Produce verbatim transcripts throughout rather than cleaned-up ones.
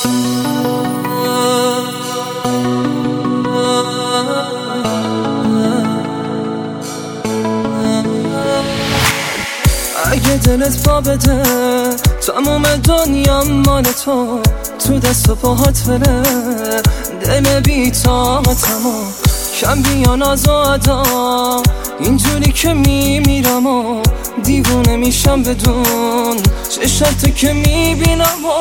اگه دلت پا بده تموم دنیا مال تو، تو دست و پاهات بره دل بی طاقتم و کم بیا ناز و ادا، اینجوری که میمیرم و دیوونه میشم بدون چشاتو که میبینم و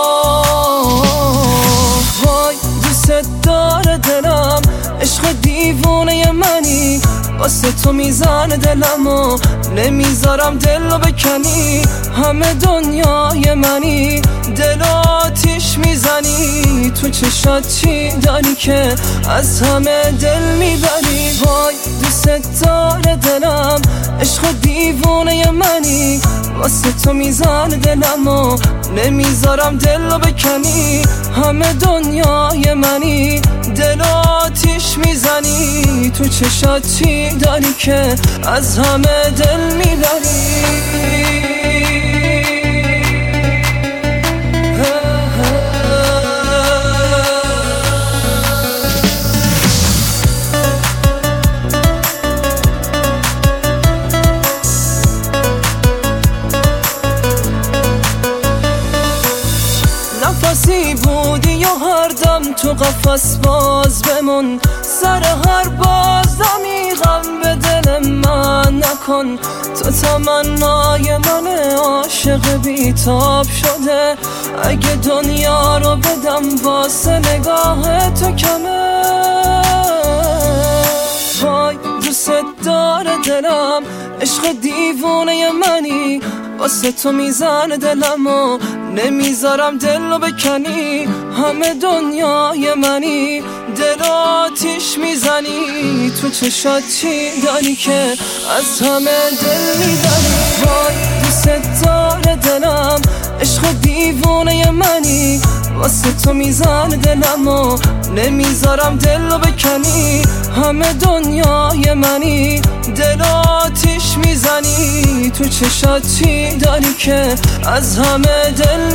وای دوست داره دلم، عشق دیوونه منی، واسه تو میزنه دلم و نمیذارم دلو بکنی، همه دنیای منی، دل آتیش میزنی، تو چشات چی داری که از همه دل میبری؟ وای دوست داره دلم، عشق دیوونه منی، واسه تو میزنه دلم و نمیذارم دلو بکنی، همه دنیای منی، دل آتیش میزنی، تو چشات چی داری که از همه دل میبری؟ نفسی بودی و هر دم تو قفس باز بمون، سر هر بازدمی غم به دل من نکن، تو تمنای من عاشق بیتاب شده، اگه دنیا رو بدم واسه نگاه تو کمه. وای دوست داره دلم، عشق دیوونه منی، واسه تو میزنه دلم و نمیذارم دلو بکنی، همه دنیای منی، دل آتیش میزنی، تو چشات چی داری که از همه دل میبری؟ وای دوست داره دلم، عشق دیوونه منی، واسه تو میزنه دلم و نمیذارم دلو بکنی، همه دنیای منی، دل آتیش میزنی، تو چشات چی داری که از همه دل